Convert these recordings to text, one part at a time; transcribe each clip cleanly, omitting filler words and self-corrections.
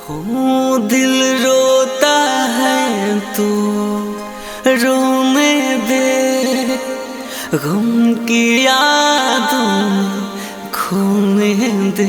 हो दिल रोता है तू रोने दे, गम की यादों में खोने दे।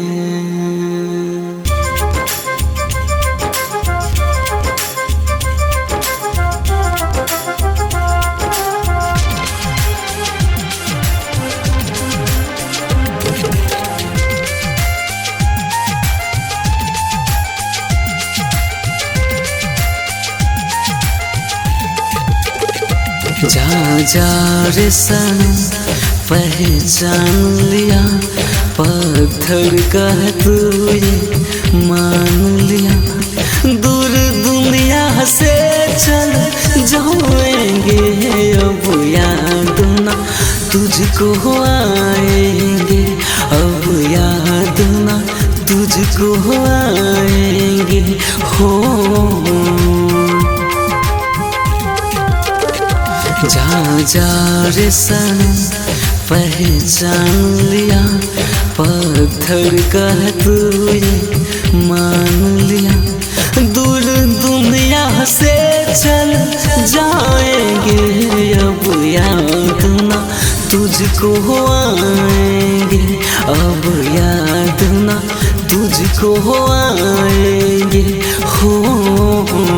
जा जा रे सनम पहचान लिया, पत्थर का है तू ये मान लिया। दूर दुनिया से चल जाएंगे, अब याद ना तुझको आएंगे, अब याद ना तुझको आएंगे। हो जा जा रे सनम पहचान लिया, पत्थर का है तू ये मान लिया। दूर दुनिया से चल जाएंगे, अब याद ना तुझको आएंगे, अब याद ना तुझको आएंगे। हो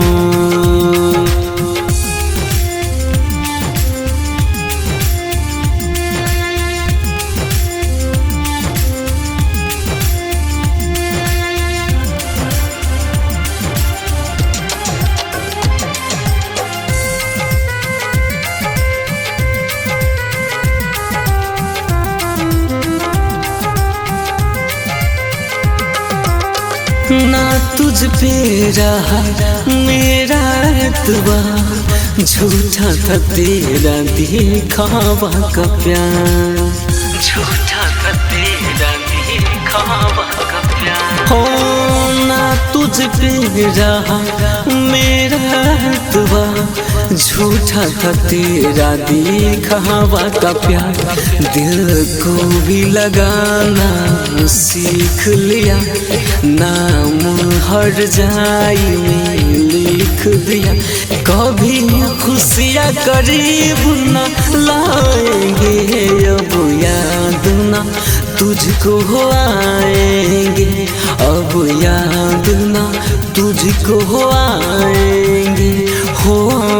ना तुझ पे रहा मेरा एतबार, झूठा था तेरा दिखावा का प्यार, झूठा था तेरा दिखावा का प्यार। हो ना तुझ पे रहा मेरा एतबार, झूठा था तेरा दिखावा का प्यार। दिल को भी लगाना सीख लिया, नाम हर जाई में लिख दिया। कभी खुशियाँ करीब न लाएंगे, अब याद ना तुझको आएंगे, अब याद ना तुझको आएंगे। हो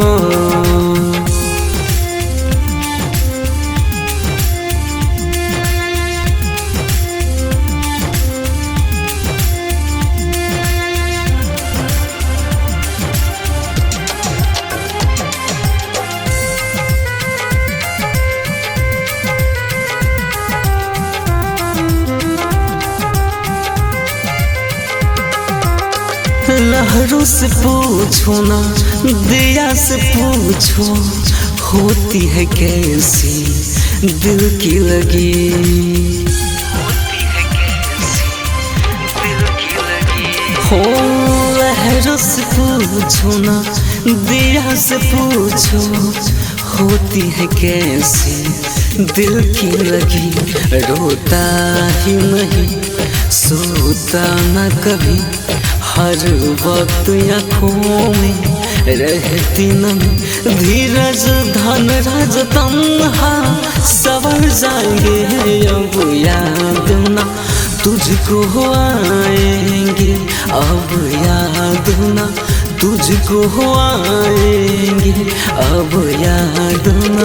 लहरों से पूछो ना दिया से पूछो, होती है कैसी दिल की लगी, होती है कैसी दिल की लगी। हो लहरों से पूछो ना दिया से पूछो, होती है कैसी दिल की लगी। रोता ही नहीं सोता न कभी, हर वक्त आँखों में रहती नमी। धीरज धन राज तन्हा सवर जाएंगे, अब याद ना तुझको आएंगे, अब याद ना तुझको आएंगे, अब याद ना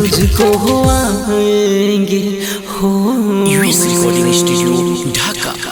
तुझको आएंगे। हो UAC Recording Studio, Dhaka।